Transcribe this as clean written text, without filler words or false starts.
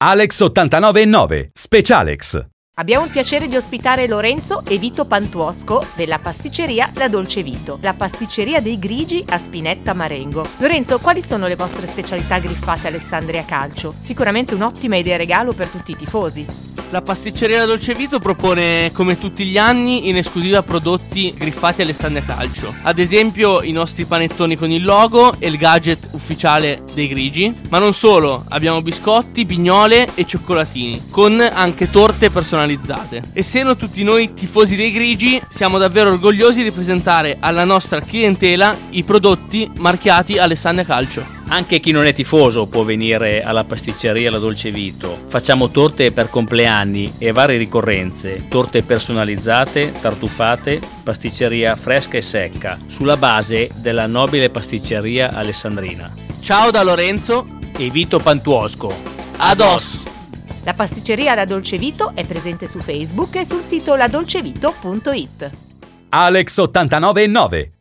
Alex89.9 Specialex. Abbiamo il piacere di ospitare Lorenzo e Vito Pantuosco della pasticceria La Dolce Vito, la pasticceria dei grigi a Spinetta Marengo. Lorenzo, quali sono le vostre specialità griffate Alessandria Calcio? Sicuramente un'ottima idea regalo per tutti i tifosi. La pasticceria La Dolce Vito propone, come tutti gli anni, in esclusiva prodotti griffati Alessandria Calcio. Ad esempio i nostri panettoni con il logo e il gadget ufficiale dei grigi. Ma non solo, abbiamo biscotti, pignole e cioccolatini, con anche torte personalizzate. Essendo tutti noi tifosi dei grigi, siamo davvero orgogliosi di presentare alla nostra clientela i prodotti marchiati Alessandria Calcio. Anche chi non è tifoso può venire alla pasticceria La Dolce Vito. Facciamo torte per compleanni e varie ricorrenze, torte personalizzate, tartufate, pasticceria fresca e secca, sulla base della nobile pasticceria alessandrina. Ciao da Lorenzo e Vito Pantuosco. Ados! La pasticceria La Dolce Vito è presente su Facebook e sul sito ladolcevito.it. Alex89.9